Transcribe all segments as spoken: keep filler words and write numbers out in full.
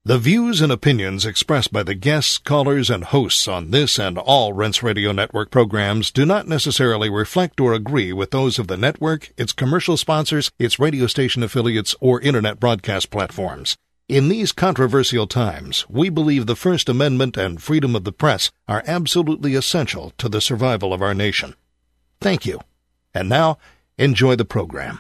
The views and opinions expressed by the guests, callers, and hosts on this and all Rense Radio Network programs do not necessarily reflect or agree with those of the network, its commercial sponsors, its radio station affiliates, or internet broadcast platforms. In these controversial times, we believe the First Amendment and freedom of the press are absolutely essential to the survival of our nation. Thank you. And now, enjoy the program.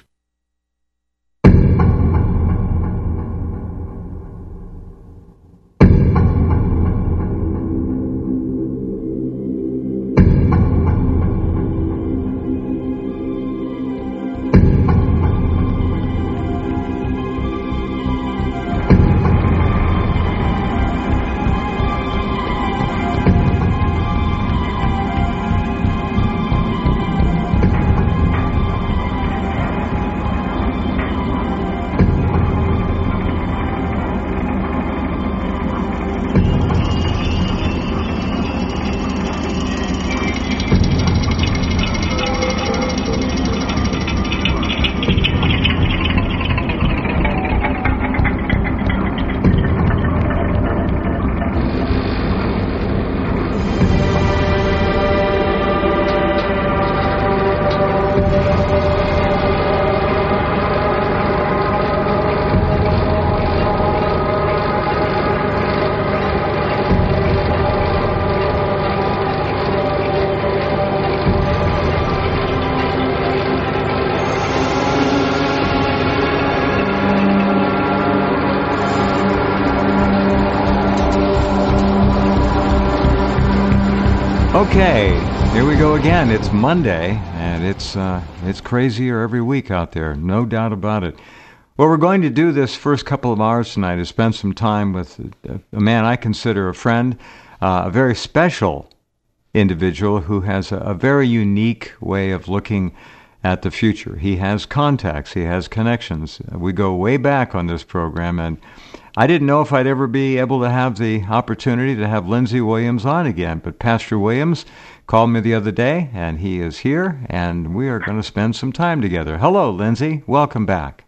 Okay, here we go again. It's Monday, and it's uh, it's crazier every week out there, no doubt about it. What we're going to do this first couple of hours tonight is spend some time with a, a man I consider a friend, uh, a very special individual who has a, a very unique way of looking at the future. He has contacts, he has connections. We go way back on this program, and I didn't know if I'd ever be able to have the opportunity to have Lindsey Williams on again, but Pastor Williams called me the other day, and he is here, and we are going to spend some time together. Hello, Lindsey. Welcome back.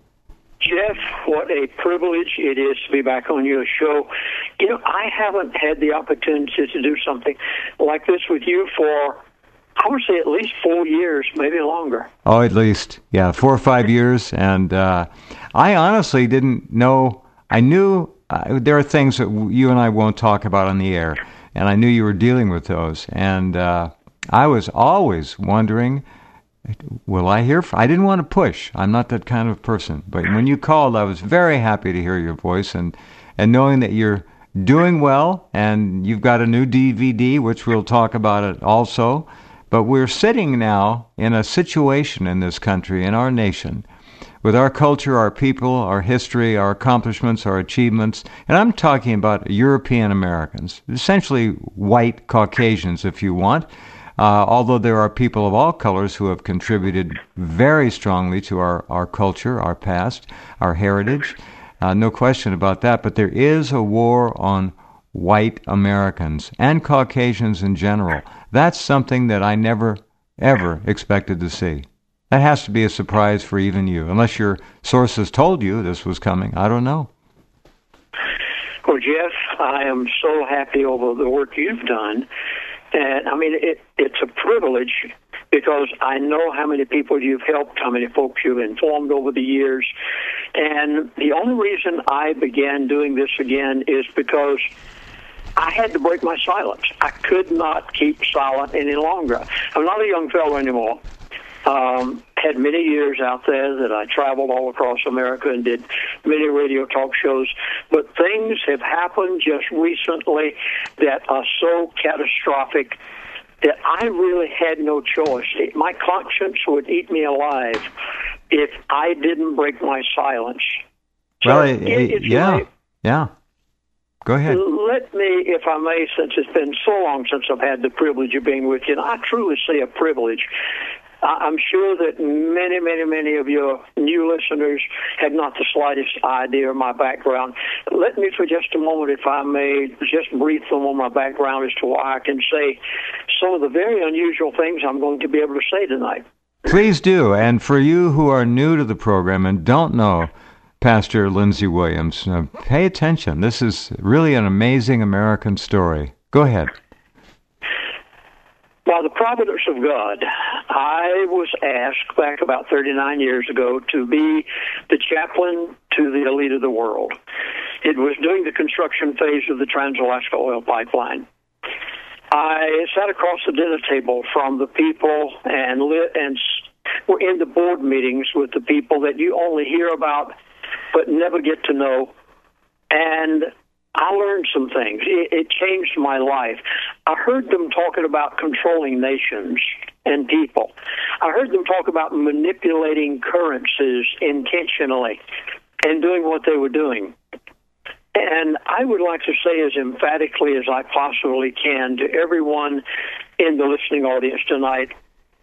Jeff, what a privilege it is to be back on your show. You know, I haven't had the opportunity to do something like this with you for, I would say, at least four years, maybe longer. Oh, at least, yeah, four or five years, and uh, I honestly didn't know. I knew uh, there are things that you and I won't talk about on the air, and I knew you were dealing with those. And uh, I was always wondering, will I hear? From? I didn't want to push. I'm not that kind of person. But when you called, I was very happy to hear your voice, and, and knowing that you're doing well, and you've got a new D V D, which we'll talk about it also. But we're sitting now in a situation in this country, in our nation, with our culture, our people, our history, our accomplishments, our achievements, and I'm talking about European Americans, essentially white Caucasians, if you want, uh, although there are people of all colors who have contributed very strongly to our, our culture, our past, our heritage, uh, no question about that, but there is a war on white Americans and Caucasians in general. That's something that I never, ever expected to see. That has to be a surprise for even you, unless your sources told you this was coming. I don't know. Well, Jeff, I am so happy over the work you've done. And, I mean, it, it's a privilege because I know how many people you've helped, how many folks you've informed over the years. And the only reason I began doing this again is because I had to break my silence. I could not keep silent any longer. I'm not a young fellow anymore. Um, had many years out there that I traveled all across America and did many radio talk shows, but things have happened just recently that are so catastrophic that I really had no choice. My conscience would eat me alive if I didn't break my silence. So well, it, it, yeah, may, yeah. Go ahead. Let me, if I may, since it's been so long since I've had the privilege of being with you, and I truly say a privilege. I'm sure that many, many, many of your new listeners have not the slightest idea of my background. Let me, for just a moment, if I may, just brief them on my background as to why I can say some of the very unusual things I'm going to be able to say tonight. Please do. And for you who are new to the program and don't know Pastor Lindsey Williams. Uh, pay attention. This is really an amazing American story. Go ahead. By the providence of God, I was asked back about thirty-nine years ago to be the chaplain to the elite of the world. It was during the construction phase of the Trans-Alaska Oil Pipeline. I sat across the dinner table from the people and lit and were in the board meetings with the people that you only hear about but never get to know. And I learned some things. It, it changed my life. I heard them talking about controlling nations and people. I heard them talk about manipulating currencies intentionally and doing what they were doing. And I would like to say as emphatically as I possibly can to everyone in the listening audience tonight,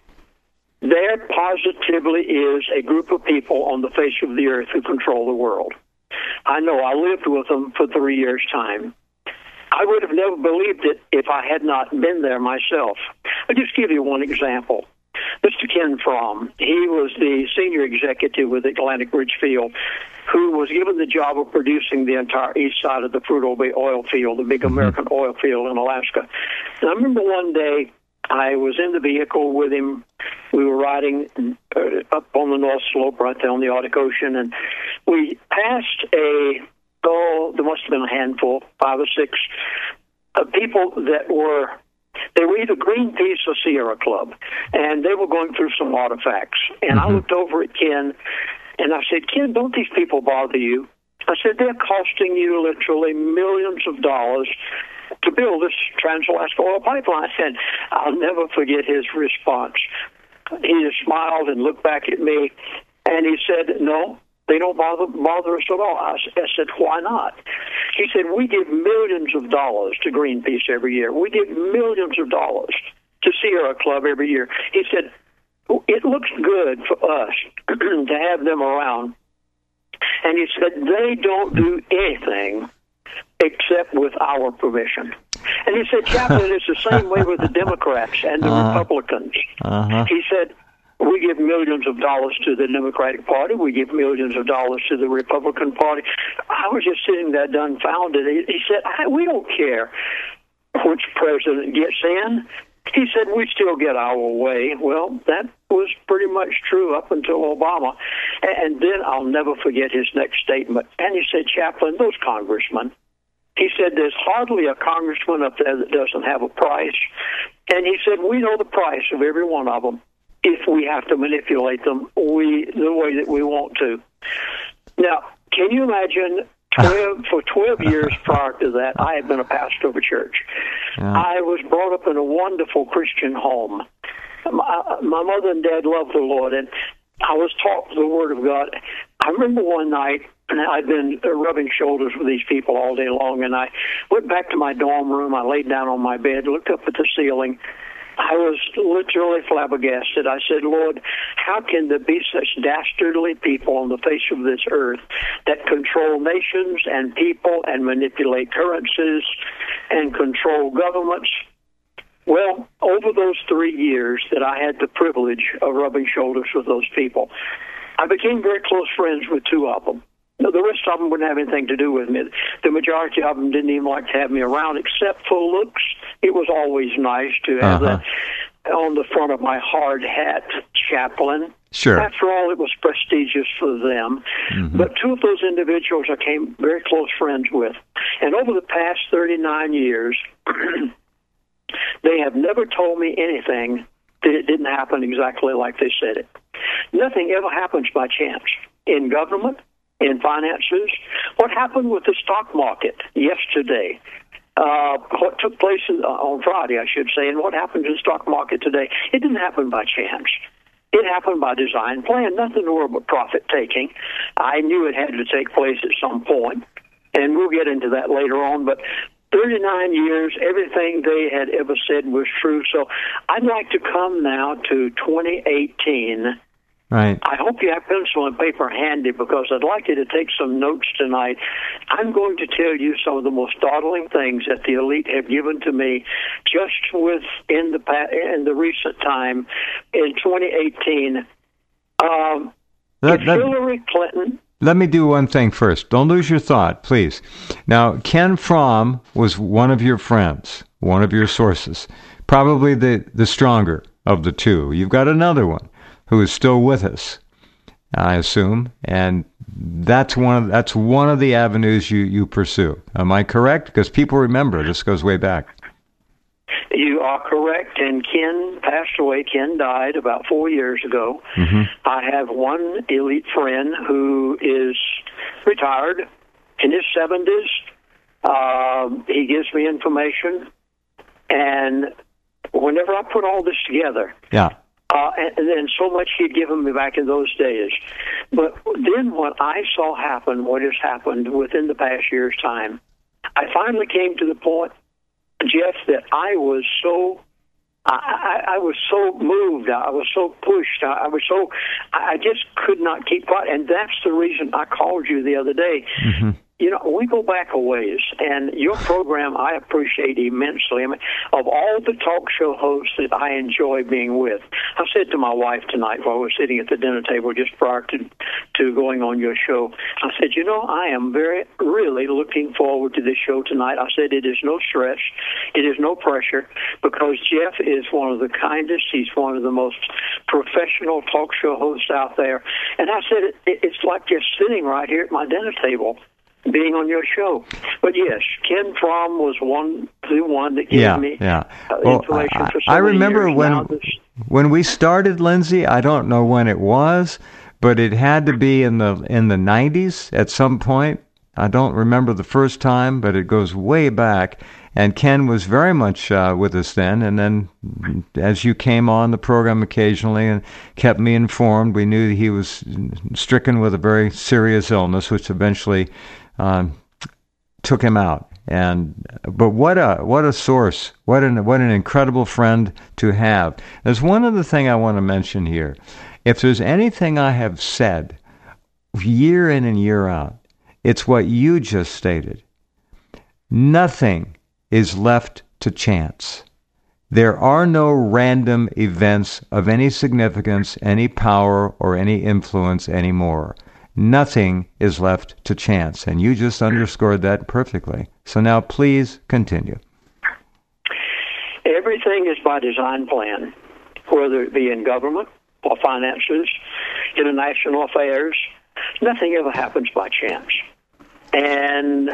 there positively is a group of people on the face of the earth who control the world. I know. I lived with them for three years' time. I would have never believed it if I had not been there myself. I'll just give you one example. Mister Ken Fromm, he was the senior executive with Atlantic Ridgefield, who was given the job of producing the entire east side of the Prudhoe Bay oil field, the big American mm-hmm. oil field in Alaska. And I remember one day I was in the vehicle with him. We were riding uh, up on the North Slope right there on the Arctic Ocean, and we passed a, oh, there must have been a handful, five or six, of people that were, they were either Greenpeace or Sierra Club, and they were going through some artifacts. And mm-hmm. I looked over at Ken, and I said, Ken, don't these people bother you? I said, they're costing you literally millions of dollars to build this Trans-Alaska Oil Pipeline. And I'll never forget his response. He just smiled and looked back at me, and he said, no, they don't bother, bother us at all. I, I said, why not? He said, we give millions of dollars to Greenpeace every year. We give millions of dollars to Sierra Club every year. He said, it looks good for us to have them around. And he said, they don't do anything except with our permission. And he said, Chaplain, it's the same way with the Democrats and the uh, Republicans. Uh-huh. He said, we give millions of dollars to the Democratic Party. We give millions of dollars to the Republican Party. I was just sitting there dumbfounded. He, he said, I, we don't care which president gets in. He said, we still get our way. Well, that was pretty much true up until Obama. And then I'll never forget his next statement. And he said, Chaplain, those congressmen, he said, there's hardly a congressman up there that doesn't have a price. And he said, we know the price of every one of them if we have to manipulate them we the way that we want to. Now, can you imagine, twelve, for twelve years prior to that, I had been a pastor of a church. Yeah. I was brought up in a wonderful Christian home. My, my mother and dad loved the Lord, and I was taught the Word of God. I remember one night, and I'd been rubbing shoulders with these people all day long, and I went back to my dorm room. I laid down on my bed, looked up at the ceiling. I was literally flabbergasted. I said, Lord, how can there be such dastardly people on the face of this earth that control nations and people and manipulate currencies and control governments? Well, over those three years that I had the privilege of rubbing shoulders with those people, I became very close friends with two of them. No, the rest of them wouldn't have anything to do with me. The majority of them didn't even like to have me around, except for looks. It was always nice to have uh-huh. that on the front of my hard hat, Chaplain. Sure. After all, it was prestigious for them. Mm-hmm. But two of those individuals I came very close friends with. And over the past thirty-nine years, they have never told me anything that it didn't happen exactly like they said it. Nothing ever happens by chance. In government, in finances, what happened with the stock market yesterday, uh, what took place in, uh, on Friday, I should say, and what happened to the stock market today, it didn't happen by chance. It happened by design plan, nothing more but profit-taking. I knew it had to take place at some point, and we'll get into that later on, but thirty-nine years, everything they had ever said was true. So I'd like to come now to twenty eighteen. Right. I hope you have pencil and paper handy because I'd like you to take some notes tonight. I'm going to tell you some of the most startling things that the elite have given to me just within the in the recent time in twenty eighteen. Um, that, if that... Hillary Clinton let me do one thing first. Don't lose your thought, please. Now, Ken Fromm was one of your friends, one of your sources, probably the, the stronger of the two. You've got another one who is still with us, I assume, and that's one of, that's one of the avenues you, you pursue. Am I correct? Because people remember, this goes way back. You are correct, and Ken passed away. Ken died about four years ago. Mm-hmm. I have one elite friend who is retired in his seventies. Uh, he gives me information, and whenever I put all this together, yeah. Uh, and, and then so much he'd given me back in those days. But then what I saw happen, what has happened within the past year's time, I finally came to the point, Jeff, that I was so, I, I, I was so moved, I was so pushed, I, I was so, I just could not keep quiet, and that's the reason I called you the other day. Mm-hmm. You know, we go back a ways, and your program I appreciate immensely. I mean, of all the talk show hosts that I enjoy being with, I said to my wife tonight while we were sitting at the dinner table just prior to, to going on your show, I said, you know, I am very, really looking forward to this show tonight. I said, it is no stress, it is no pressure, because Jeff is one of the kindest, he's one of the most professional talk show hosts out there. And I said, it, it, it's like just sitting right here at my dinner table, being on your show. But yes, Ken Fromm was one, the one that gave yeah, me yeah. Uh, well, information I, for so I many remember years. when this... when we started, Lindsay. I don't know when it was, but it had to be in the in the nineties at some point. I don't remember the first time, but it goes way back. And Ken was very much uh, with us then. And then as you came on the program occasionally and kept me informed, we knew that he was stricken with a very serious illness, which eventually Um, took him out, and but what a what a source, what an what an incredible friend to have. There's one other thing I want to mention here. If there's anything I have said year in and year out, it's what you just stated. Nothing is left to chance. There are no random events of any significance, any power, or any influence anymore. Nothing is left to chance, and you just underscored that perfectly. So now please continue. Everything is by design plan, whether it be in government or finances, international affairs. Nothing ever happens by chance. And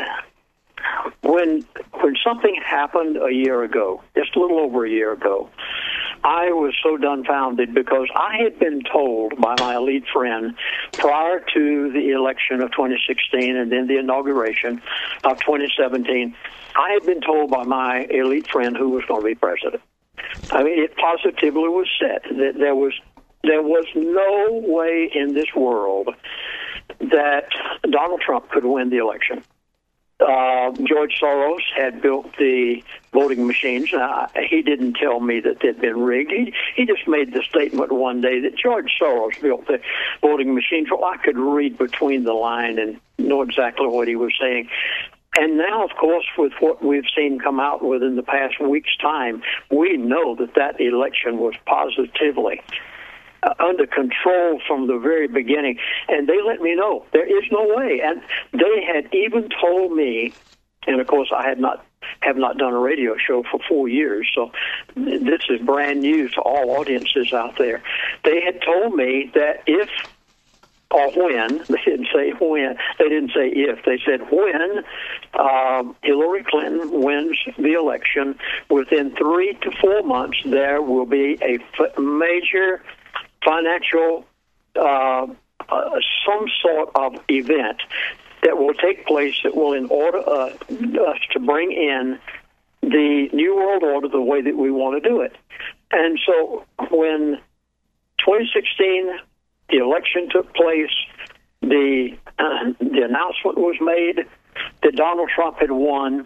when when something happened a year ago, just a little over a year ago, I was so dumbfounded because I had been told by my elite friend prior to the election of twenty sixteen and then the inauguration of twenty seventeen, I had been told by my elite friend who was going to be president. I mean, it positively was said that there was there was no way in this world that Donald Trump could win the election. Uh, George Soros had built the voting machines. Now, he didn't tell me that they'd been rigged. He, he just made the statement one day that George Soros built the voting machines. Well, I could read between the line and know exactly what he was saying. And now, of course, with what we've seen come out within the past week's time, we know that that election was positively Uh, under control from the very beginning, and they let me know there is no way. And they had even told me, and of course I had not have not done a radio show for four years, so this is brand new to all audiences out there. They had told me that if or when, they didn't say when, they didn't say if, they said when uh, Hillary Clinton wins the election, within three to four months there will be a f- major financial, uh, uh, some sort of event that will take place that will in order uh, us to bring in the New World Order the way that we want to do it. And so when twenty sixteen, the election took place, the, uh, the announcement was made that Donald Trump had won.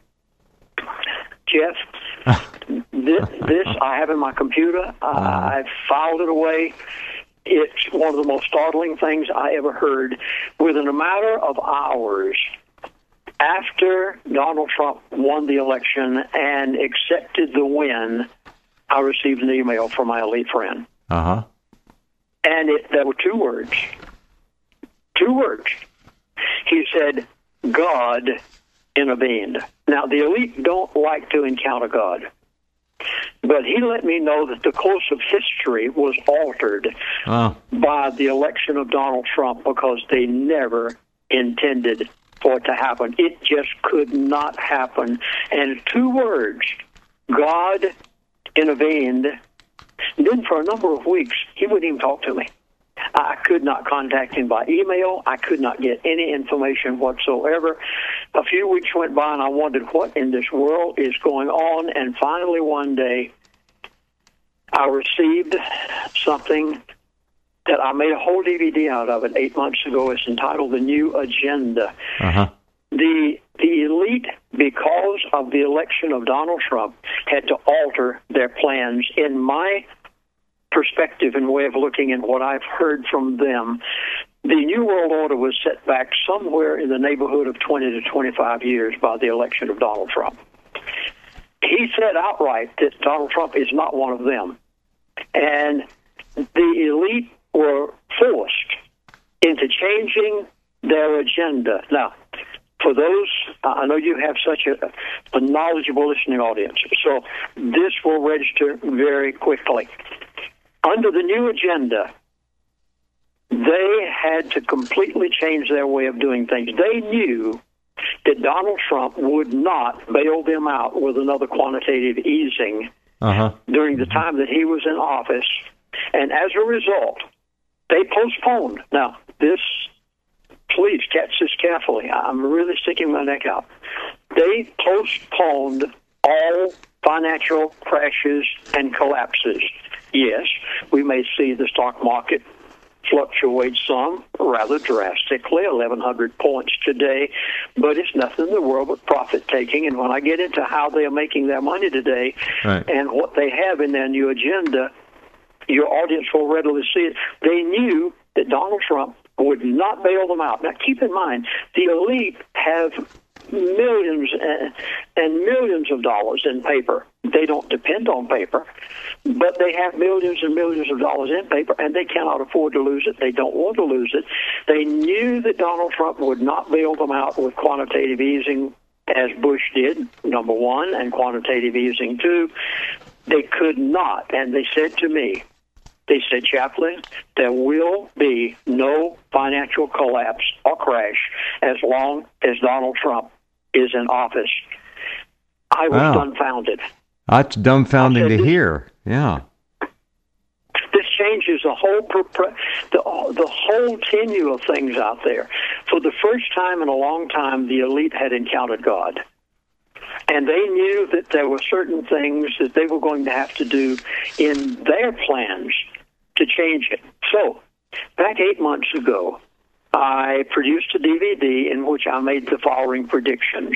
Jeff, this, this I have in my computer. Uh, I've filed it away. It's one of the most startling things I ever heard. Within a matter of hours after Donald Trump won the election and accepted the win, I received an email from my elite friend. Uh-huh. And it, there were two words. Two two words. He said, God intervened. Now, the elite don't like to encounter God, but he let me know that the course of history was altered oh. by the election of Donald Trump because they never intended for it to happen. It just could not happen. And two words, God intervened. And then for a number of weeks, he wouldn't even talk to me. I could not contact him by email. I could not get any information whatsoever. A few weeks went by, and I wondered what in this world is going on. And finally, one day, I received something that I made a whole D V D out of it eight months ago. It's entitled The New Agenda. Uh-huh. The the elite, because of the election of Donald Trump, had to alter their plans. In my perspective and way of looking at what I've heard from them, the New World Order was set back somewhere in the neighborhood of twenty to twenty-five years by the election of Donald Trump. He said outright that Donald Trump is not one of them. And the elite were forced into changing their agenda. Now, for those, I know you have such a, a knowledgeable listening audience, so this will register very quickly. Under the new agenda, they had to completely change their way of doing things. They knew that Donald Trump would not bail them out with another quantitative easing uh-huh. during the time that he was in office. And as a result, they postponed. Now, this, please catch this carefully. I'm really sticking my neck out. They postponed all financial crashes and collapses. Yes, we may see the stock market fluctuate some rather drastically, eleven hundred points today, but it's nothing in the world but profit-taking. And when I get into how they are making their money today right. and what they have in their new agenda, your audience will readily see it. They knew that Donald Trump would not bail them out. Now, keep in mind, the elite have millions and, and millions of dollars in paper. They don't depend on paper, but they have millions and millions of dollars in paper, and they cannot afford to lose it. They don't want to lose it. They knew that Donald Trump would not bail them out with quantitative easing, as Bush did, number one, and quantitative easing, two. They could not, and they said to me, they said, Chaplain, there will be no financial collapse or crash as long as Donald Trump is in office. I was wow. dumbfounded. That's dumbfounding said, to hear. Yeah. This changes the whole the, the whole tenure of things out there. For the first time in a long time, the elite had encountered God. And they knew that there were certain things that they were going to have to do in their plans to change it. So, back eight months ago, I produced a D V D in which I made the following predictions.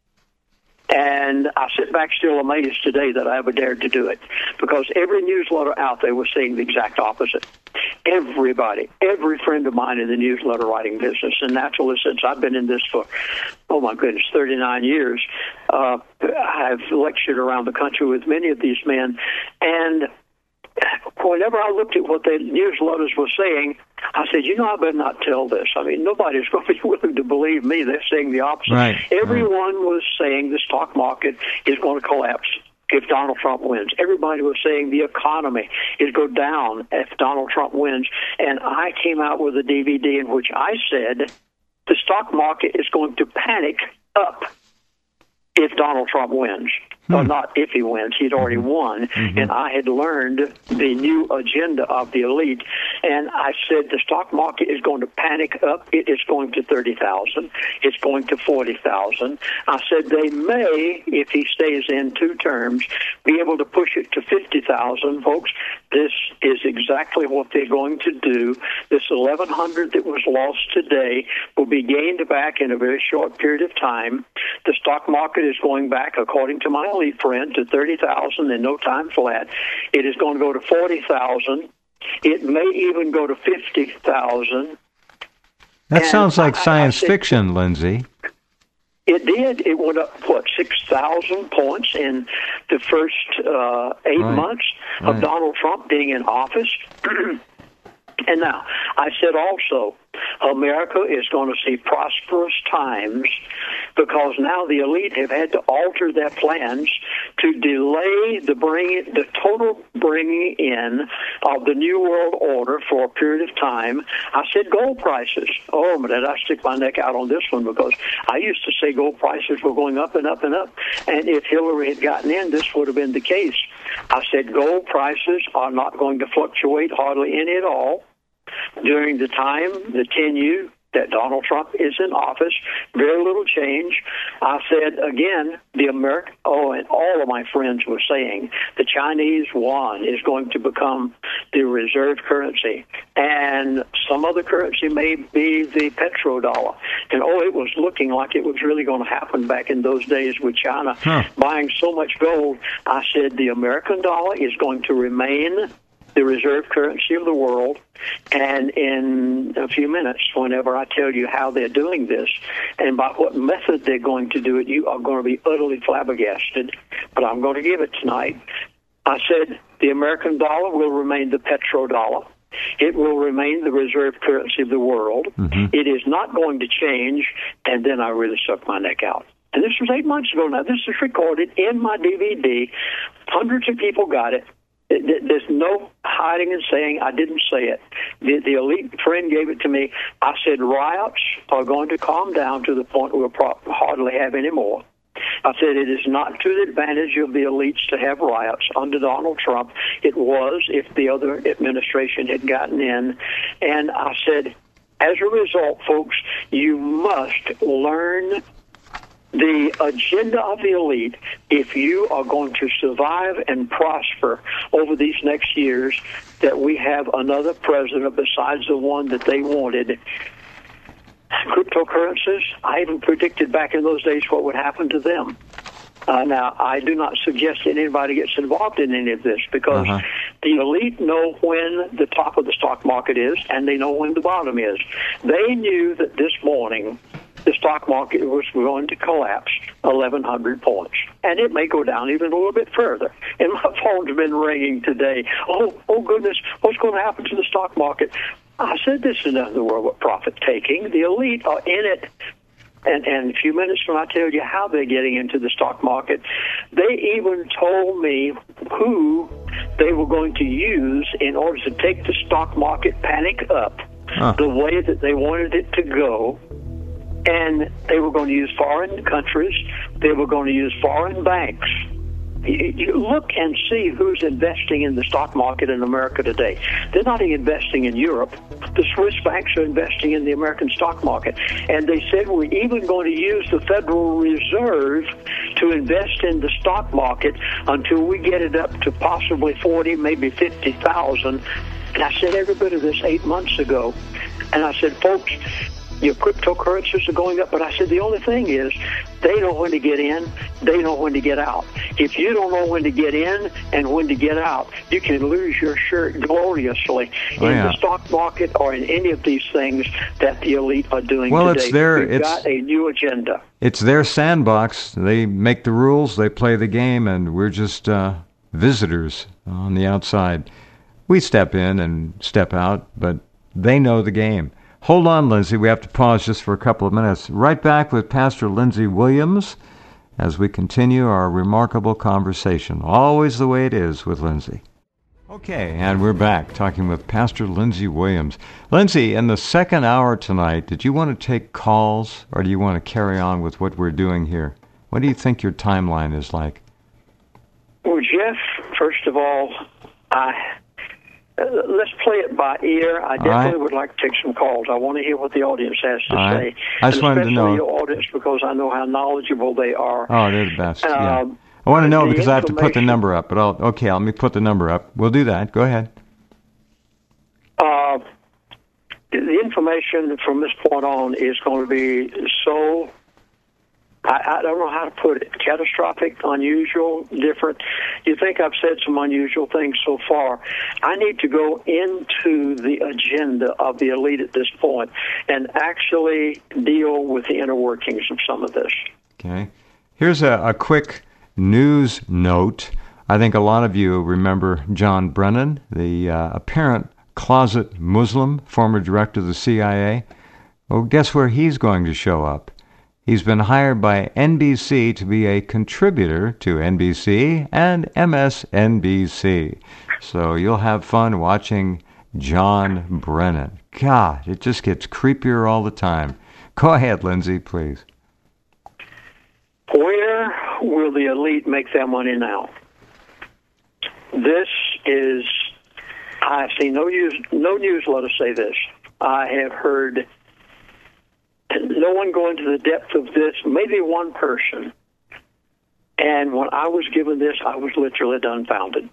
And I sit back still amazed today that I ever dared to do it, because every newsletter out there was saying the exact opposite. Everybody, every friend of mine in the newsletter writing business, and naturally, since I've been in this for, oh my goodness, thirty-nine years, uh, I've lectured around the country with many of these men, and whenever I looked at what the newsletters were saying, I said, you know, I better not tell this. I mean, nobody's going to be willing to believe me. They're saying the opposite. Right. Everyone right. was saying the stock market is going to collapse if Donald Trump wins. Everybody was saying the economy is go down if Donald Trump wins. And I came out with a D V D in which I said the stock market is going to panic up if Donald Trump wins. Hmm. Or not if he wins. He'd already won. Mm-hmm. And I had learned the new agenda of the elite. And I said the stock market is going to panic up. It is going to thirty thousand. It's going to forty thousand. I said they may, if he stays in two terms, be able to push it to fifty thousand. Folks, this is exactly what they're going to do. This eleven hundred that was lost today will be gained back in a very short period of time. The stock market is going back, according to my elite friend, to thirty thousand in no time flat. It is going to go to forty thousand. It may even go to fifty thousand. That and sounds like I, science I said, fiction, Lindsay. It did. It went up, what, six thousand points in the first uh, eight right. months of right. Donald Trump being in office. And now, I said also, America is going to see prosperous times because now the elite have had to alter their plans to delay the bring the total bringing in of the New World Order for a period of time. I said gold prices. Oh, but did I stick my neck out on this one because I used to say gold prices were going up and up and up, and if Hillary had gotten in, this would have been the case. I said gold prices are not going to fluctuate hardly any at all during the time, the tenure that Donald Trump is in office. Very little change. I said, again, the American, oh, and all of my friends were saying the Chinese yuan is going to become the reserve currency. And some other currency may be the petrodollar. And, oh, it was looking like it was really going to happen back in those days with China huh. buying so much gold. I said the American dollar is going to remain the reserve currency of the world, and in a few minutes, whenever I tell you how they're doing this and by what method they're going to do it, you are going to be utterly flabbergasted, but I'm going to give it tonight. I said the American dollar will remain the petrodollar. It will remain the reserve currency of the world. Mm-hmm. It is not going to change, and then I really stuck my neck out. And this was eight months ago now. This is recorded in my D V D. Hundreds of people got it. There's no hiding and saying I didn't say it. The, the elite friend gave it to me. I said riots are going to calm down to the point we'll pro- hardly have any more. I said it is not to the advantage of the elites to have riots under Donald Trump. It was if the other administration had gotten in. And I said, as a result, folks, you must learn the agenda of the elite. If you are going to survive and prosper over these next years, that we have another president besides the one that they wanted. Cryptocurrencies, I even predicted back in those days what would happen to them. Uh, now, I do not suggest that anybody gets involved in any of this because uh-huh. the elite know when the top of the stock market is and they know when the bottom is. They knew that this morning the stock market was going to collapse eleven hundred points. And it may go down even a little bit further. And my phone's been ringing today. Oh, oh goodness, what's going to happen to the stock market? I said this is another world of profit-taking. The elite are in it. And, and in a few minutes when I tell you how they're getting into the stock market, they even told me who they were going to use in order to take the stock market panic up huh. the way that they wanted it to go. And they were going to use foreign countries. They were going to use foreign banks. You, you look and see who's investing in the stock market in America today. They're not investing in Europe. The Swiss banks are investing in the American stock market. And they said we're even going to use the Federal Reserve to invest in the stock market until we get it up to possibly forty, maybe fifty thousand. And I said every bit of this eight months ago. And I said, folks, your cryptocurrencies are going up, but I said the only thing is they know when to get in, they know when to get out. If you don't know when to get in and when to get out, you can lose your shirt gloriously oh, in yeah. the stock market or in any of these things that the elite are doing well, today. It's their, We've it's, got a new agenda. It's their sandbox. They make the rules, they play the game, and we're just uh, visitors on the outside. We step in and step out, but they know the game. Hold on, Lindsay. We have to pause just for a couple of minutes. Right back with Pastor Lindsey Williams as we continue our remarkable conversation. Always the way it is with Lindsay. Okay, and we're back talking with Pastor Lindsey Williams. Lindsay, in the second hour tonight, did you want to take calls or do you want to carry on with what we're doing here? What do you think your timeline is like? Well, Jeff, first of all, I... Uh, let's play it by ear. I definitely right. would like to take some calls. I want to hear what the audience has to All say. Right. I just and wanted to know. your audience because I know how knowledgeable they are. Oh, they're the best. Um, yeah. I want to know because I have to put the number up. But I'll okay. Let me put the number up. We'll do that. Go ahead. Uh, the information from this point on is going to be so. I, I don't know how to put it. Catastrophic, unusual, different. You think I've said some unusual things so far. I need to go into the agenda of the elite at this point and actually deal with the inner workings of some of this. Okay. Here's a, a quick news note. I think a lot of you remember John Brennan, the uh, apparent closet Muslim, former director of the C I A. Well, guess where he's going to show up? He's been hired by N B C to be a contributor to N B C and M S N B C. So you'll have fun watching John Brennan. God, it just gets creepier all the time. Go ahead, Lindsay, please. Where will the elite make their money now? This is, I've seen no news, no newsletter say this. I have heard no one go into the depth of this, maybe one person. And when I was given this, I was literally dumbfounded.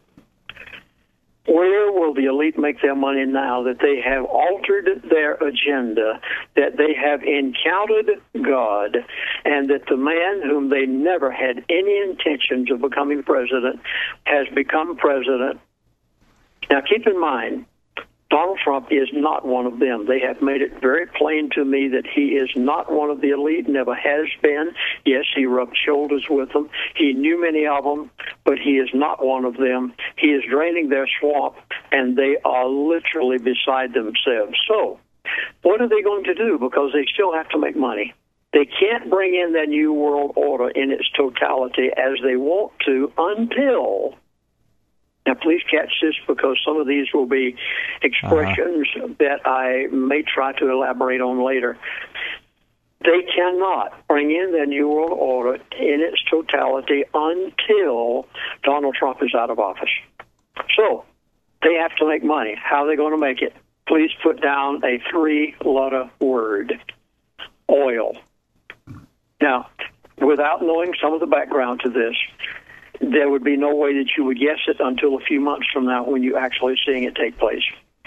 Where will the elite make their money now that they have altered their agenda, that they have encountered God, and that the man whom they never had any intentions of becoming president has become president? Now, keep in mind, Donald Trump is not one of them. They have made it very plain to me that he is not one of the elite, never has been. Yes, he rubbed shoulders with them. He knew many of them, but he is not one of them. He is draining their swamp, and they are literally beside themselves. So, what are they going to do? Because they still have to make money. They can't bring in that new world order in its totality as they want to until... Now, please catch this, because some of these will be expressions uh-huh. that I may try to elaborate on later. They cannot bring in the New World Order in its totality until Donald Trump is out of office. So they have to make money. How are they going to make it? Please put down a three-letter word: oil. Now, without knowing some of the background to this, there would be no way that you would guess it until a few months from now when you're actually seeing it take place.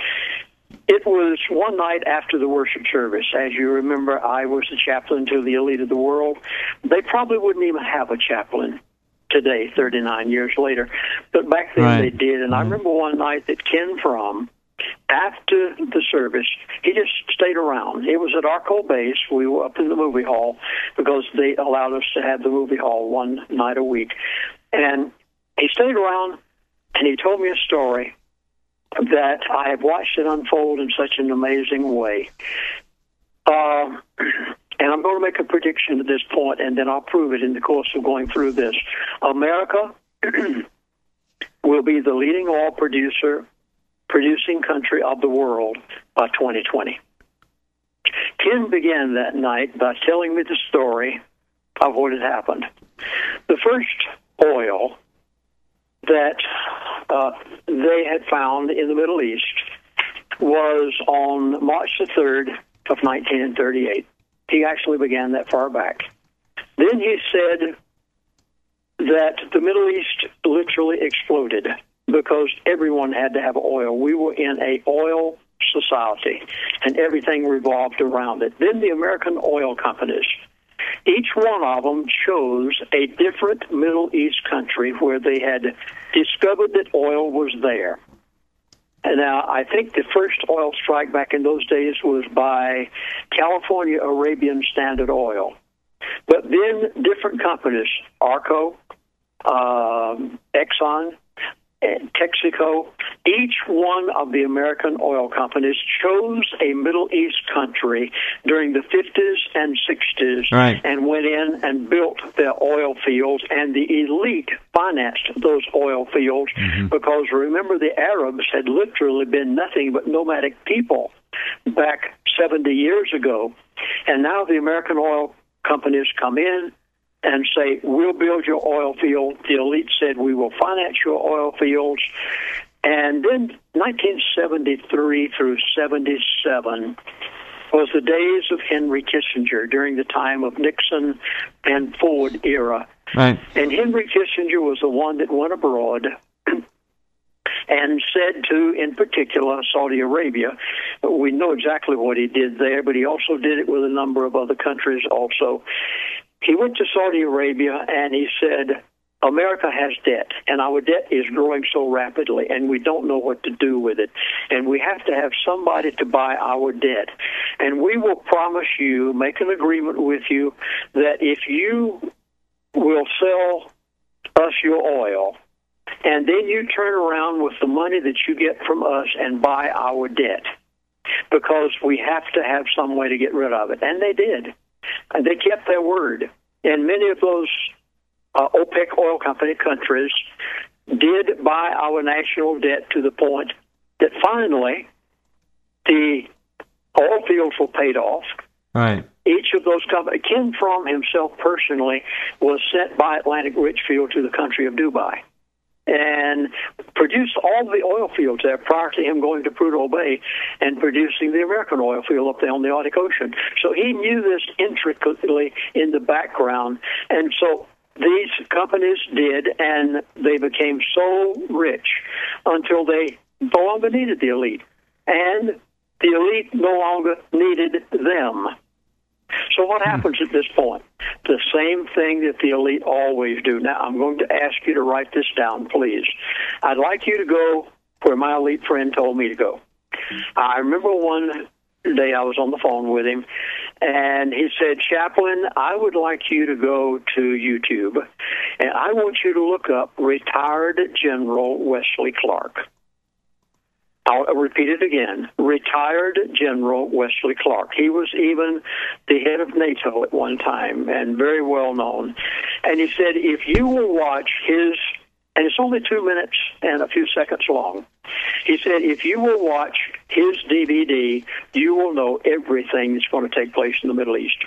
It was one night after the worship service. As you remember, I was the chaplain to the elite of the world. They probably wouldn't even have a chaplain today, thirty-nine years later. But back then right. they did. And mm-hmm. I remember one night that Ken Fromm, after the service, he just stayed around. It was at Arco Base. We were up in the movie hall because they allowed us to have the movie hall one night a week. And he stayed around, and he told me a story that I have watched it unfold in such an amazing way. Uh, and I'm going to make a prediction at this point, and then I'll prove it in the course of going through this. America will be the leading oil producer, producing country of the world by twenty twenty. Ken began that night by telling me the story of what had happened. The first oil that uh, they had found in the Middle East was on March the third of nineteen thirty-eight. He actually began that far back. Then he said that the Middle East literally exploded because everyone had to have oil. We were in a oil society, and everything revolved around it. Then the American oil companies, each one of them chose a different Middle East country where they had discovered that oil was there. And now, I think the first oil strike back in those days was by California Arabian Standard Oil. But then different companies, Arco, um, Exxon, and Texaco, each one of the American oil companies chose a Middle East country during the fifties and sixties right. and went in and built their oil fields, and the elite financed those oil fields mm-hmm. because, remember, the Arabs had literally been nothing but nomadic people back seventy years ago, and now the American oil companies come in and say, we'll build your oil field. The elite said, we will finance your oil fields. And then nineteen seventy-three through seventy-seven was the days of Henry Kissinger during the time of Nixon and Ford era. Right. And Henry Kissinger was the one that went abroad and said to, in particular, Saudi Arabia. We know exactly what he did there, but he also did it with a number of other countries also. He went to Saudi Arabia and he said, America has debt, and our debt is growing so rapidly, and we don't know what to do with it. And we have to have somebody to buy our debt. And we will promise you, make an agreement with you, that if you will sell us your oil, and then you turn around with the money that you get from us and buy our debt, because we have to have some way to get rid of it. And they did. And they kept their word. And many of those uh, OPEC oil company countries did buy our national debt to the point that finally the oil fields were paid off. Right. Each of those companies, Ken Fromm himself personally was sent by Atlantic Richfield to the country of Dubai and produced all the oil fields there prior to him going to Prudhoe Bay and producing the American oil field up there on the Arctic Ocean. So he knew this intricately in the background. And so these companies did, and they became so rich until they no longer needed the elite. And the elite no longer needed them. So what happens at this point? The same thing that the elite always do. Now, I'm going to ask you to write this down, please. I'd like you to go where my elite friend told me to go. I remember one day I was on the phone with him, and he said, Chaplain, I would like you to go to YouTube, and I want you to look up retired General Wesley Clark. I'll repeat it again. Retired General Wesley Clark. He was even the head of NATO at one time and very well known. And he said, if you will watch his, and it's only two minutes and a few seconds long, he said, if you will watch his D V D, you will know everything that's going to take place in the Middle East.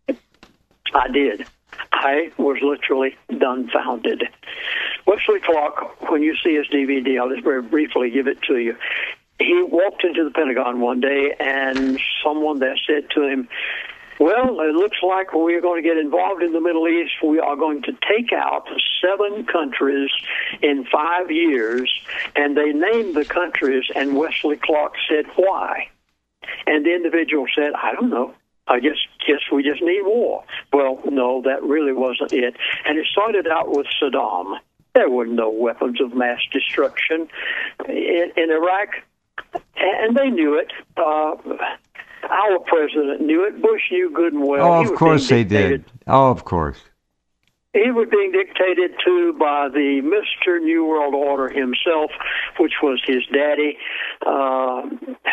I did. I was literally dumbfounded. Wesley Clark, when you see his D V D, I'll just very briefly give it to you. He walked into the Pentagon one day, and someone there said to him, well, it looks like we're going to get involved in the Middle East. We are going to take out seven countries in five years. And they named the countries, and Wesley Clark said, why? And the individual said, I don't know. I guess, guess we just need war. Well, no, that really wasn't it. And it started out with Saddam. There were no weapons of mass destruction in, in Iraq, and they knew it. Uh, our president knew it. Bush knew good and well. Oh, of course they did. Oh, of course. He was being dictated to by the Mister New World Order himself, which was his daddy. Uh,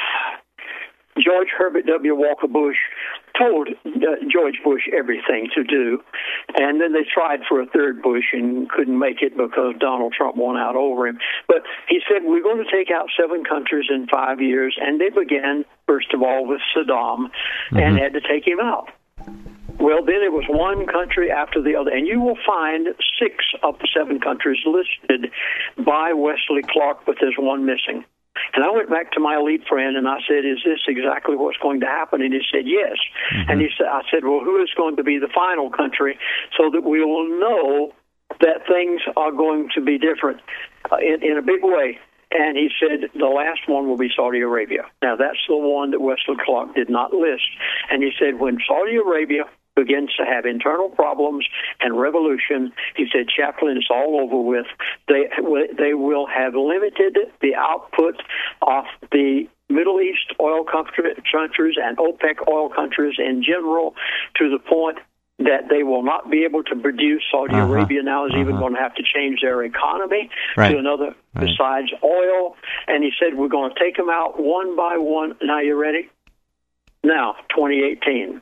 George Herbert W. Walker Bush told uh, George Bush everything to do, and then they tried for a third Bush and couldn't make it because Donald Trump won out over him. But he said, we're going to take out seven countries in five years, and they began, first of all, with Saddam, mm-hmm. and had to take him out. Well, then it was one country after the other, and you will find six of the seven countries listed by Wesley Clark, but there's one missing. And I went back to my elite friend, and I said, is this exactly what's going to happen? And he said, yes. Mm-hmm. And he said, I said, well, who is going to be the final country so that we will know that things are going to be different uh, in, in a big way? And he said, the last one will be Saudi Arabia. Now, that's the one that Wesley Clark did not list. And he said, when Saudi Arabia begins to have internal problems and revolution, he said, Chaplain, it's all over with. They they will have limited the output of the Middle East oil countries and OPEC oil countries in general to the point that they will not be able to produce. Saudi uh-huh. Arabia now is uh-huh. even going to have to change their economy right. to another right. besides oil. And he said, we're going to take them out one by one. Now, you ready? Now, twenty eighteen.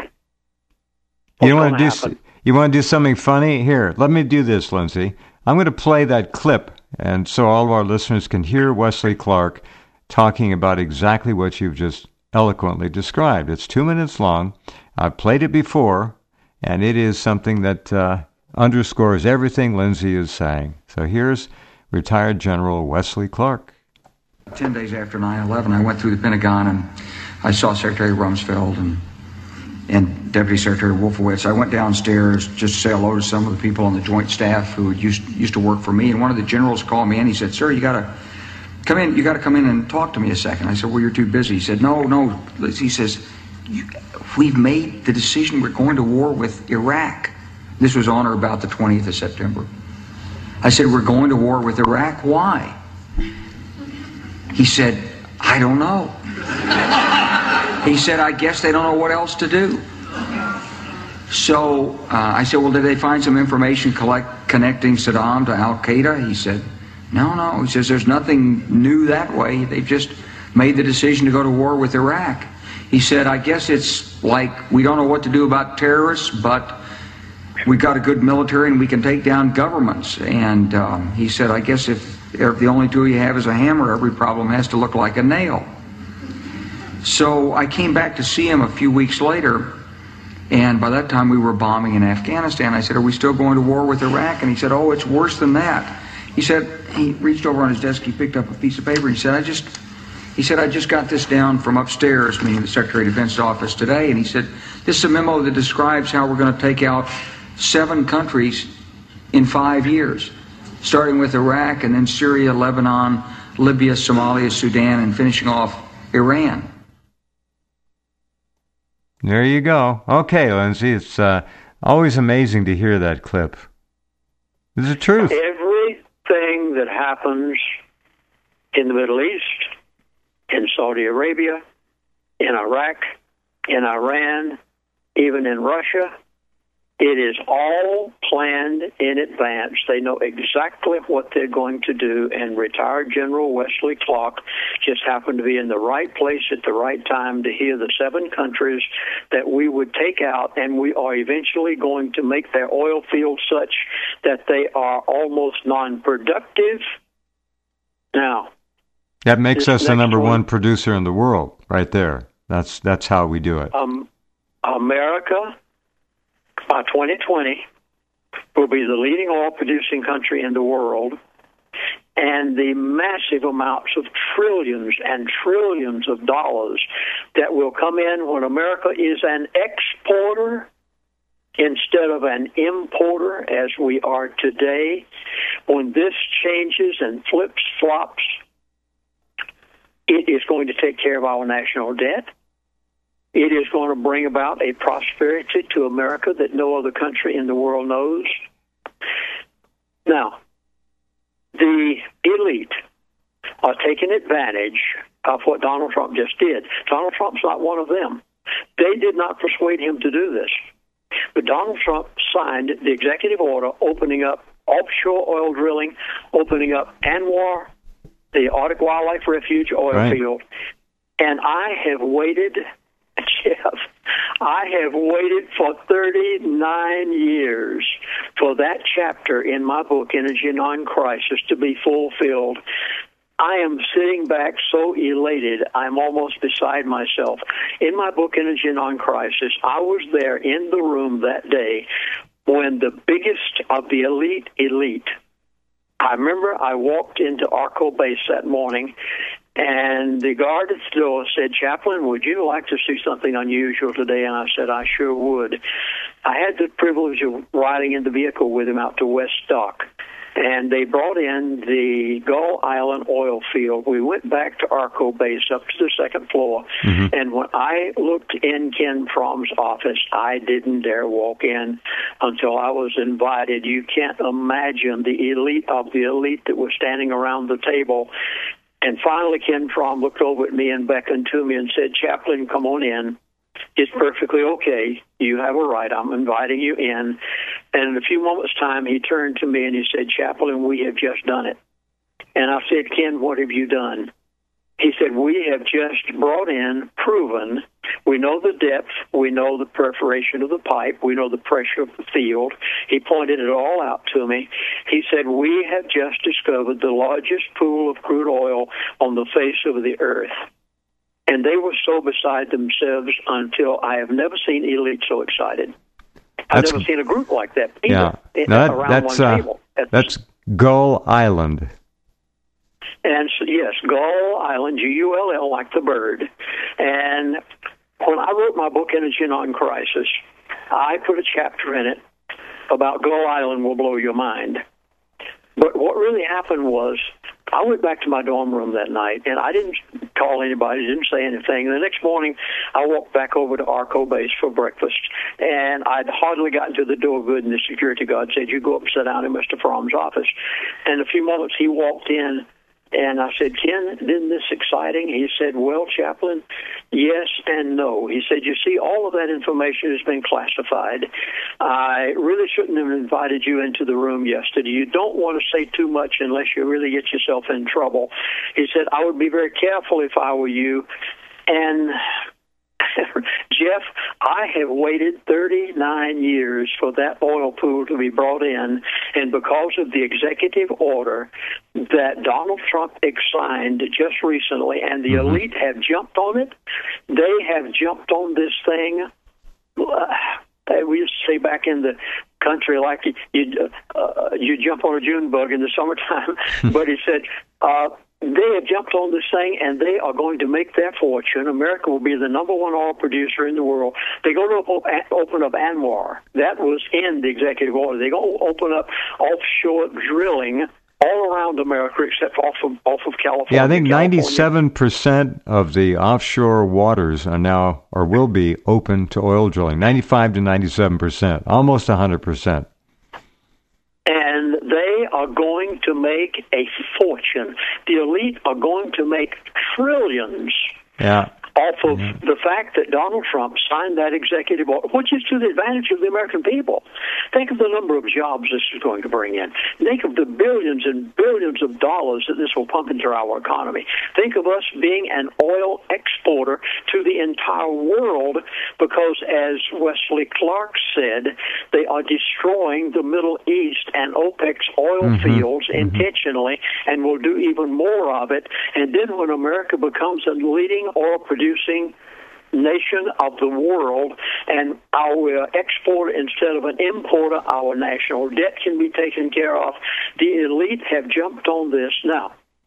You want to do you want to do something funny? Here, let me do this, Lindsay. I'm going to play that clip, and so all of our listeners can hear Wesley Clark talking about exactly what you've just eloquently described. It's two minutes long. I've played it before, and it is something that uh, underscores everything Lindsay is saying. So here's retired General Wesley Clark. Ten days after nine eleven, I went through the Pentagon, and I saw Secretary Rumsfeld and and Deputy Secretary Wolfowitz. I went downstairs just to say hello to some of the people on the Joint Staff who used used to work for me. And one of the generals called me in. He said, "Sir, you got to come in. You got to come in and talk to me a second." I said, "Well, you're too busy." He said, "No, no." He says, "We've made the decision. We're going to war with Iraq." This was on or about the twentieth of September. I said, "We're going to war with Iraq. Why?" He said, "I don't know." He said, "I guess they don't know what else to do." So uh, I said, "Well, did they find some information collect, connecting Saddam to Al-Qaeda?" He said, no, no. He says, "There's nothing new that way. They've just made the decision to go to war with Iraq. He said, I guess it's like we don't know what to do about terrorists, but we got a good military and we can take down governments. And um, he said, I guess if, if the only tool you have is a hammer, every problem has to look like a nail. So I came back to see him a few weeks later, and by that time we were bombing in Afghanistan. I said, are we still going to war with Iraq? And he said, oh, it's worse than that. He said, he reached over on his desk, he picked up a piece of paper, and he said, I just, he said, I just got this down from upstairs, meaning the Secretary of Defense's office today, and he said, this is a memo that describes how we're going to take out seven countries in five years, starting with Iraq and then Syria, Lebanon, Libya, Somalia, Sudan, and finishing off Iran. There you go. Okay, Lindsay, it's uh, always amazing to hear that clip. It's the truth. Everything that happens in the Middle East, in Saudi Arabia, in Iraq, in Iran, even in Russia, it is all planned in advance. They know exactly what they're going to do, and retired General Wesley Clark just happened to be in the right place at the right time to hear the seven countries that we would take out, and we are eventually going to make their oil fields such that they are almost non-productive. Now, that makes us the number one, one producer in the world, right there. That's that's how we do it. Um, America, by twenty twenty, will be the leading oil-producing country in the world, and the massive amounts of trillions and trillions of dollars that will come in when America is an exporter instead of an importer, as we are today. When this changes and flips, flops, it is going to take care of our national debt. It is going to bring about a prosperity to America that no other country in the world knows. Now, the elite are taking advantage of what Donald Trump just did. Donald Trump's not one of them. They did not persuade him to do this. But Donald Trump signed the executive order opening up offshore oil drilling, opening up ANWR, the Arctic Wildlife Refuge oil right. field. And I have waited, Jeff, I have waited for thirty-nine years for that chapter in my book, Energy Non-Crisis, to be fulfilled. I am sitting back so elated, I'm almost beside myself. In my book, Energy Non-Crisis, I was there in the room that day when the biggest of the elite elite, I remember I walked into Arco Base that morning, and the guard at the door said, Chaplain, would you like to see something unusual today? And I said, I sure would. I had the privilege of riding in the vehicle with him out to West Dock, and they brought in the Gull Island oil field. We went back to Arco Base up to the second floor, mm-hmm. and when I looked in Ken From's office, I didn't dare walk in until I was invited. You can't imagine the elite of the elite that was standing around the table. And finally, Ken Fromm looked over at me and beckoned to me and said, Chaplain, come on in. It's perfectly okay. You have a right. I'm inviting you in. And in a few moments' time, he turned to me and he said, Chaplain, we have just done it. And I said, Ken, what have you done? He said, we have just brought in, proven, we know the depth, we know the perforation of the pipe, we know the pressure of the field. He pointed it all out to me. He said, we have just discovered the largest pool of crude oil on the face of the earth. And they were so beside themselves until I have never seen elite so excited. I've That's, never seen a group like that yeah, in, that, around that's, one uh, table. That's, that's Gull Island. And so, yes, Gull Island, G U L L, like the bird. And when I wrote my book, Energy Non-Crisis, I put a chapter in it about Gull Island will blow your mind. But what really happened was I went back to my dorm room that night, and I didn't call anybody, didn't say anything. The next morning, I walked back over to Arco Base for breakfast, and I'd hardly gotten to the door good, and the security guard said, you go up and sit down in Mister Fromm's office. And in a few moments, he walked in, And I said, Ken, isn't this exciting? He said, well, Chaplain, yes and no. He said, you see, all of that information has been classified. I really shouldn't have invited you into the room yesterday. You don't want to say too much unless you really get yourself in trouble. He said, I would be very careful if I were you. And Jeff, I have waited thirty-nine years for that oil pool to be brought in, and because of the executive order that Donald Trump signed just recently, and the mm-hmm. elite have jumped on it, they have jumped on this thing. Uh, we used to say back in the country, like you you, uh, you jump on a June bug in the summertime, but he said, uh, they have jumped on this thing, and they are going to make their fortune. America will be the number one oil producer in the world. They're going to open up ANWR. That was in the executive order. They're going to open up offshore drilling all around America except off of, off of California. Yeah, I think California. ninety-seven percent of the offshore waters are now or will be open to oil drilling. ninety-five to ninety-seven percent, almost one hundred percent. And they are going to make a fortune. The elite are going to make trillions. Yeah. Off of yeah. the fact that Donald Trump signed that executive order, which is to the advantage of the American people. Think of the number of jobs this is going to bring in. Think of the billions and billions of dollars that this will pump into our economy. Think of us being an oil exporter to the entire world because, as Wesley Clark said, they are destroying the Middle East and OPEC's oil mm-hmm. fields mm-hmm. intentionally and will do even more of it. And then when America becomes a leading oil producer, producing nation of the world, and our exporter instead of an importer, our national debt can be taken care of. The elite have jumped on this. Now,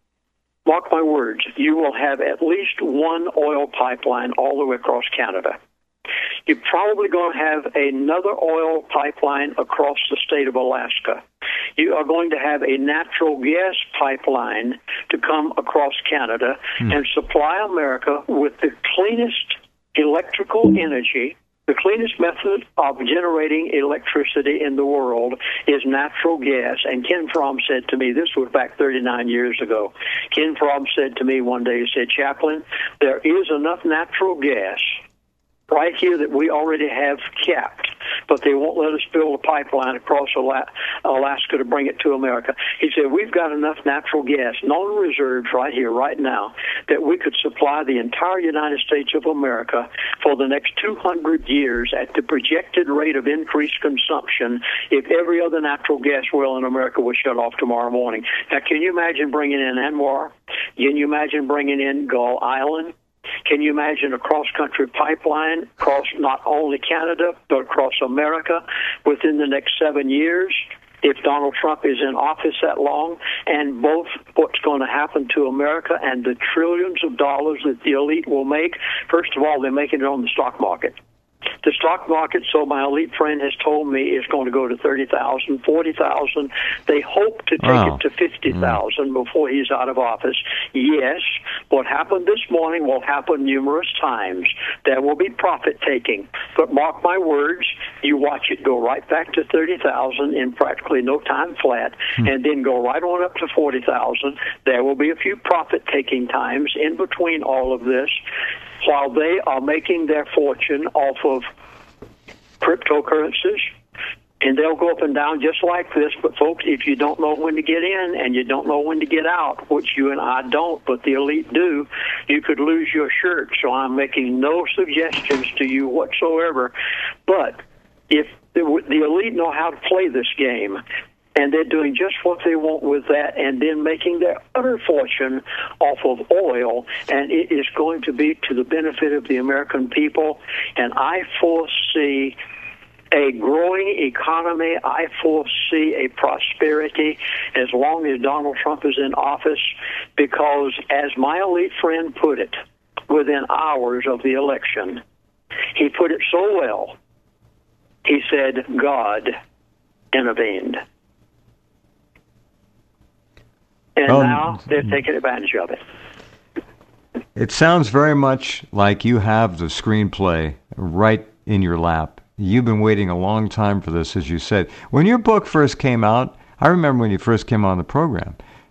mark my words, you will have at least one oil pipeline all the way across Canada. You're probably going to have another oil pipeline across the state of Alaska. You are going to have a natural gas pipeline to come across Canada hmm. and supply America with the cleanest electrical energy. The cleanest method of generating electricity in the world is natural gas. And Ken Fromm said to me, this was back thirty-nine years ago, Ken Fromm said to me one day, he said, Chaplain, there is enough natural gas right here that we already have capped, but they won't let us build a pipeline across Alaska to bring it to America. He said, we've got enough natural gas, non-reserved right here, right now, that we could supply the entire United States of America for the next two hundred years at the projected rate of increased consumption if every other natural gas well in America was shut off tomorrow morning. Now, can you imagine bringing in ANWR? Can you imagine bringing in Gull Island? Can you imagine a cross-country pipeline across not only Canada, but across America within the next seven years? If Donald Trump is in office that long, and both what's going to happen to America and the trillions of dollars that the elite will make, first of all, they're making it on the stock market. The stock market, so my elite friend has told me, is going to go to thirty thousand, forty thousand. They hope to take wow. it to fifty thousand mm. before he's out of office. Yes, what happened this morning will happen numerous times. There will be profit-taking. But mark my words, you watch it go right back to thirty thousand in practically no time flat, mm. and then go right on up to forty thousand. There will be a few profit-taking times in between all of this, while they are making their fortune off of cryptocurrencies, and they'll go up and down just like this. But, folks, if you don't know when to get in and you don't know when to get out, which you and I don't, but the elite do, you could lose your shirt. So I'm making no suggestions to you whatsoever. But if the, the elite know how to play this game, and they're doing just what they want with that, and then making their utter fortune off of oil, and it is going to be to the benefit of the American people. And I foresee a growing economy. I foresee a prosperity as long as Donald Trump is in office, because, as my elite friend put it, within hours of the election, he put it so well. He said, God intervened. And um, now they're taking advantage of it. It sounds very much like you have the screenplay right in your lap. You've been waiting a long time for this, as you said. When your book first came out, I remember when you first came on the program,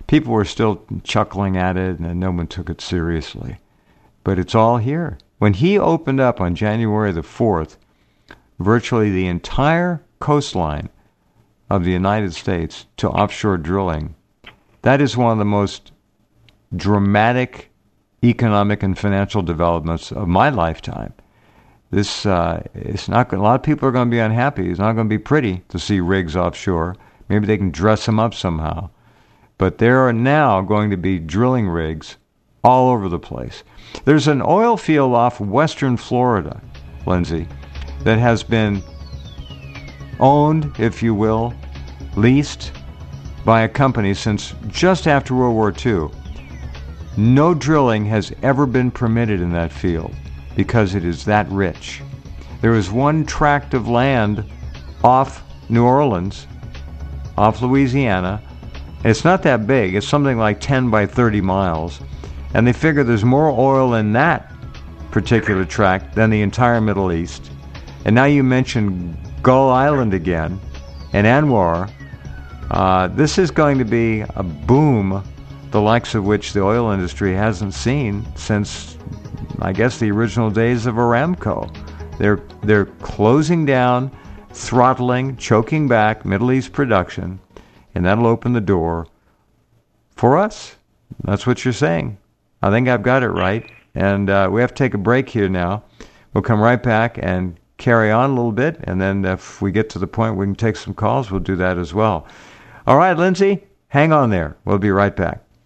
people were still chuckling at it, and no one took it seriously. But it's all here. When he opened up on January the fourth, virtually the entire coastline of the United States to offshore drilling, that is one of the most dramatic economic and financial developments of my lifetime. This uh, it's not a lot of people are going to be unhappy. It's not going to be pretty to see rigs offshore. Maybe they can dress them up somehow. But there are now going to be drilling rigs all over the place. There's an oil field off western Florida, Lindsay, that has been owned, if you will, leased by a company since just after World War Two. No drilling has ever been permitted in that field because it is that rich. There is one tract of land off New Orleans, off Louisiana. It's not that big. It's something like ten by thirty miles. And they figure there's more oil in that particular tract than the entire Middle East. And now you mention Gull Island again and Anwar. Uh, this is going to be a boom, the likes of which the oil industry hasn't seen since, I guess, the original days of Aramco. They're they're closing down, throttling, choking back Middle East production, and that'll open the door for us. That's what you're saying. I think I've got it right. And uh, we have to take a break here now. We'll come right back and carry on a little bit, and then if we get to the point we can take some calls, we'll do that as well. All right, Lindsay, hang on there. We'll be right back.